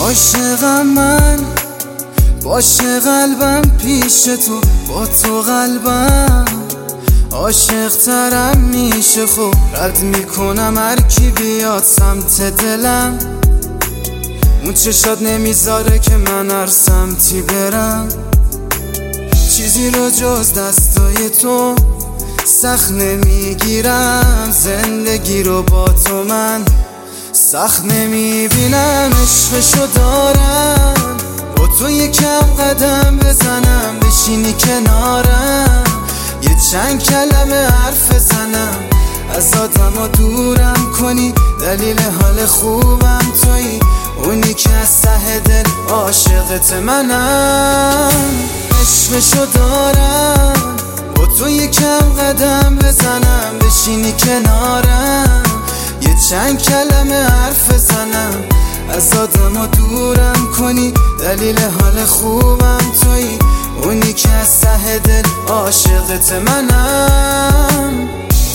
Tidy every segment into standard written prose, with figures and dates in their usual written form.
عاشقم من، باشه قلبم پیش تو، با تو قلبم عاشق ترم میشه. خب رد میکنم هر کی بیاد سمت دلم، اون چشات نمیذاره که من هر سمتی برم. چیزی رو جز دستای تو سخت نمیگیرم، زندگی رو با تو من سخت نمیبینم. عشقشو دارم با تو یکم قدم بزنم، بشینی کنارم یه چند کلمه حرف بزنم، از آدما دورم کنی، دلیل حال خوبم تویی، اونی که از ته دل عاشقت منم. عشقشو دارم با تو یکم قدم بزنم، بشینی کنارم یه چند کلمه حرف بزنم، از آدما دورم کنی، دلیل حال خوبم تویی، اونی که از ته دل عاشقت منم.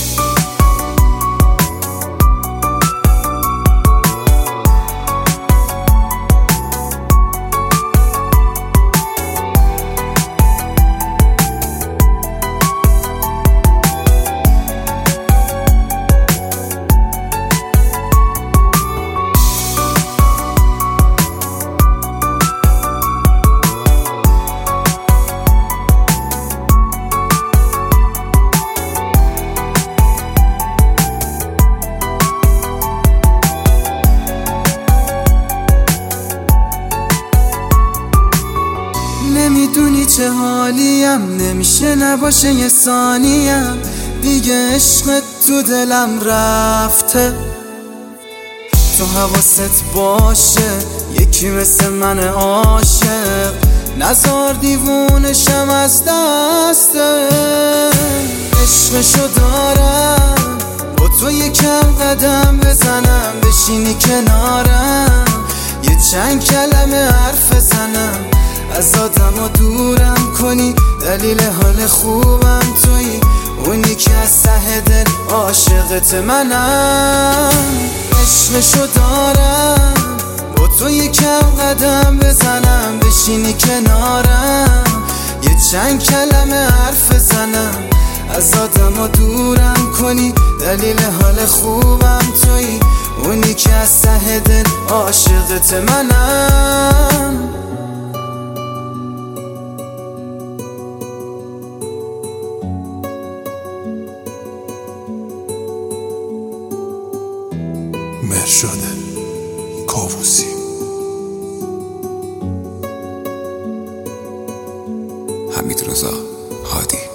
نمیدونی چه حالیم، نمیشه نباشه یه ثانیم، دیگه عشقت تو دلم رفته. تو حواست باشه یکی مثل من عاشق، نزار دیوونشم از دسته. عشقشو دارم با تو یکم قدم بزنم، بشینی کنارم یه چند کلمه حرف بزنم، از آدما دورم کنی، دلیل حال خوبم تویی، اونی که از ته دل عاشقت منم. عشقشو دارم با تو یکم قدم بزنم، بشینی کنارم یه چند کلمه حرف بزنم، از آدما دورم کنی، دلیل حال خوبم تویی، اونی که از ته دل عاشقت منم. مرشاد کاووسی. حمیدرضا هادی.